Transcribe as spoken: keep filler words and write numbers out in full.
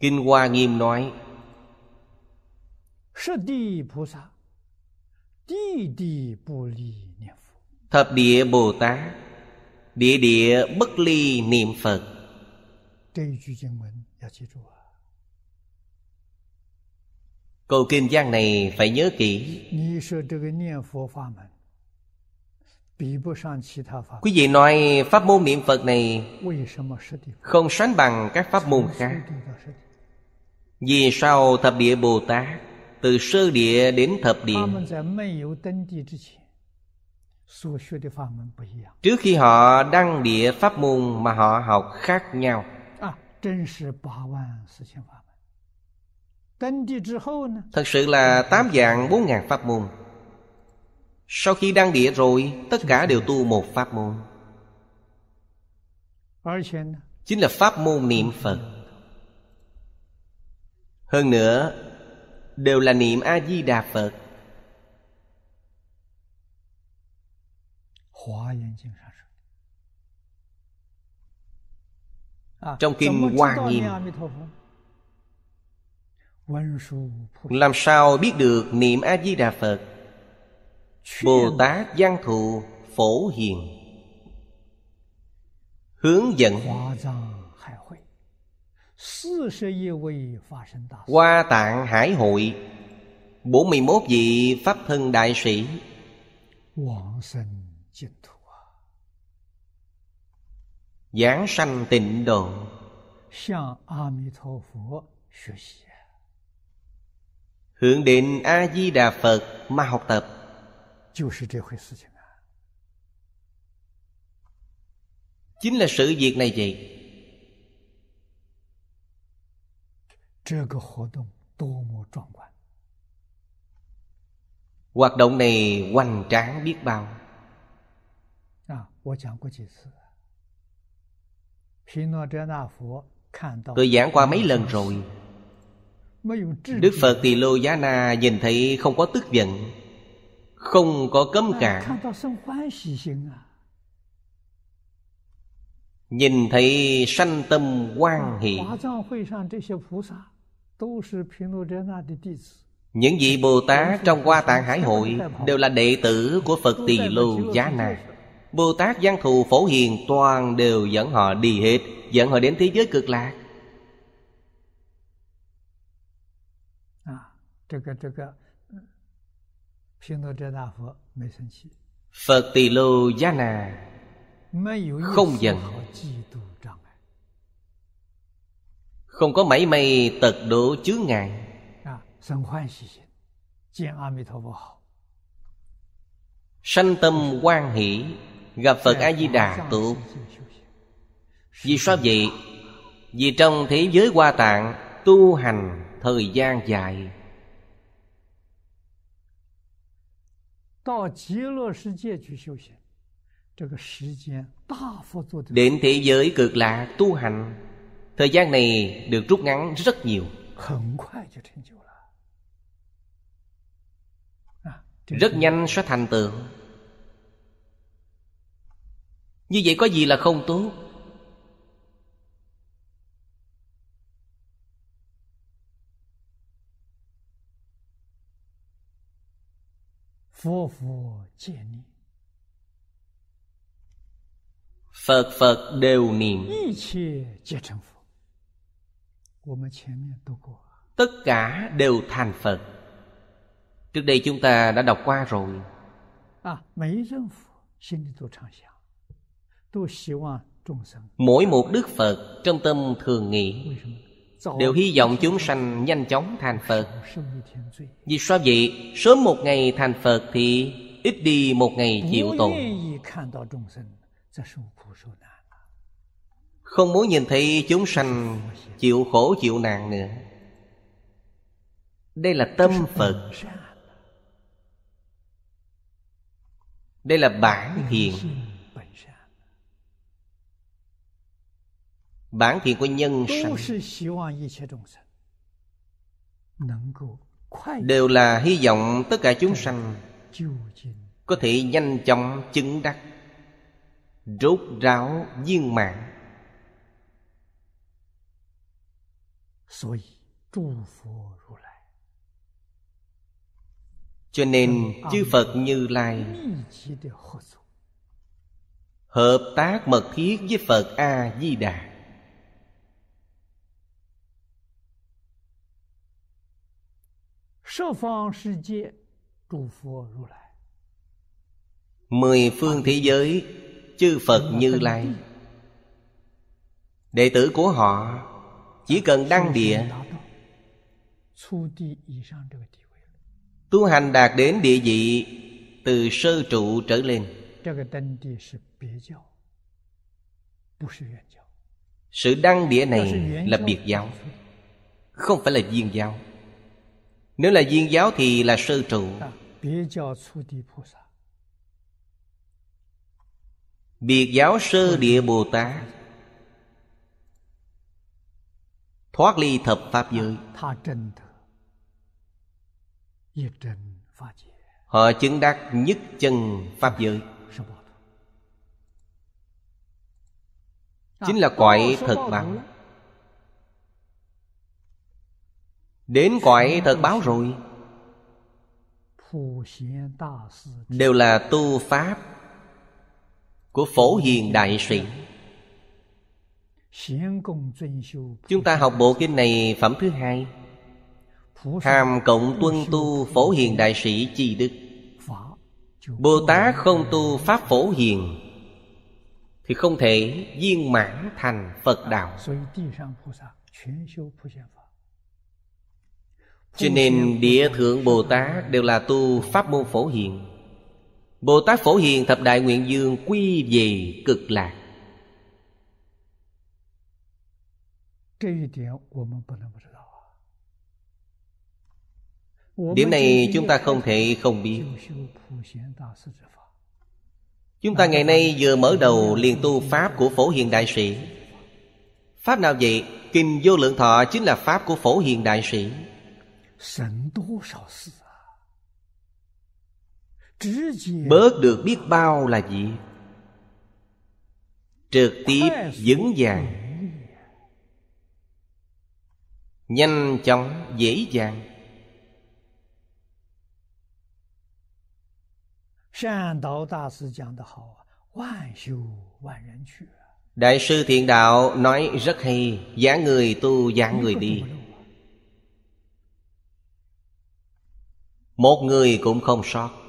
Kinh Hoa Nghiêm nói: Thập địa Bồ Tát, địa địa bất ly niệm Phật. Câu kinh văn này phải nhớ kỹ. Quý vị nói pháp môn niệm Phật này không sánh bằng các pháp môn khác. Vì sao thập địa Bồ Tát từ sơ địa đến thập địa, trước khi họ đăng địa pháp môn mà họ học khác nhau. Thật sự là tám vạn bốn ngàn pháp môn. Sau khi đăng địa rồi, tất cả đều tu một pháp môn, chính là pháp môn niệm Phật. Hơn nữa đều là niệm A-di-đà Phật. Trong kinh Hoa Nghiêm, làm sao biết được niệm A-di-đà Phật? Bồ Tát Văn Thù Phổ Hiền hướng dẫn. Hoa Tạng Hải Hội, bốn mươi mốt vị Pháp Thân Đại Sĩ giảng sanh tịnh độ, hướng đến A-di-đà Phật mà học tập. Chính là sự việc này vậy. Hoạt động này hoành tráng biết bao. Tôi giảng qua mấy lần rồi. Đức Phật Tỳ Lô Giá Na nhìn thấy không có tức giận, không có cấm cản, nhìn thấy sanh tâm hoan hỷ. Những vị Bồ Tát trong Hoa Tạng Hải Hội đều là đệ tử của Phật Tỳ Lô Giá Na. Bồ Tát Văn Thù Phổ Hiền toàn đều dẫn họ đi hết, dẫn họ đến thế giới cực lạc. Phật Tỳ Lô Giá Na không giận, không có mảy may tật độ chướng ngại. Sanh tâm hoan hỷ, gặp Phật A-di-đà tốt. Vì sao vậy? Vì trong thế giới Hoa Tạng tu hành thời gian dài, đến thế giới cực lạc tu hành, thời gian này được rút ngắn rất nhiều, rất nhanh sẽ thành tựu. Như vậy có gì là không tốt? Phật Phật đều niệm, tất cả đều thành Phật. Trước đây chúng ta đã đọc qua rồi. Mỗi một Đức Phật trong tâm thường nghĩ, đều hy vọng chúng sanh nhanh chóng thành Phật. Vì sao vậy? Sớm một ngày thành Phật thì ít đi một ngày chịu tội. Không muốn nhìn thấy chúng sanh chịu khổ chịu nạn nữa. Đây là tâm Phật, đây là bản thiện. Bản thiện của nhân sanh đều là hy vọng tất cả chúng sanh có thể nhanh chóng chứng đắc, rốt ráo viên mãn. Cho nên chư Phật Như Lai hợp tác mật thiết với Phật A-di-đà. Mười phương thế giới chư Phật Như Lai, đệ tử của họ chỉ cần đăng địa, tu hành đạt đến địa vị từ sơ trụ trở lên. Sự đăng địa này là biệt giáo, không phải là viên giáo. Nếu là viên giáo thì là sơ trụ. Biệt giáo sơ địa Bồ Tát thoát ly thập pháp giới. Họ chứng đắc nhất chân pháp giới, chính là cõi thật báo. Đến cõi thật báo rồi đều là tu pháp của Phổ Hiền Đại Sĩ. Chúng ta học bộ kinh này phẩm thứ hai, hàm cộng tuân tu Phổ Hiền Đại Sĩ chi đức. Bồ Tát không tu pháp Phổ Hiền thì không thể viên mãn thành Phật đạo. Cho nên địa thượng Bồ Tát đều là tu pháp môn Phổ Hiền. Bồ Tát Phổ Hiền thập đại nguyện dương quy về cực lạc. Điểm này chúng ta không thể không biết. Chúng ta ngày nay vừa mở đầu liền tu pháp của Phổ Hiền Đại Sĩ. Pháp nào vậy? Kinh Vô Lượng Thọ chính là pháp của Phổ Hiền Đại Sĩ. Bớt được biết bao là gì? Trực tiếp vững vàng, nhanh chóng dễ dàng. Đại sư Thiện Đạo nói rất hay: giảng người tu, giảng người đi. Một người cũng không sót.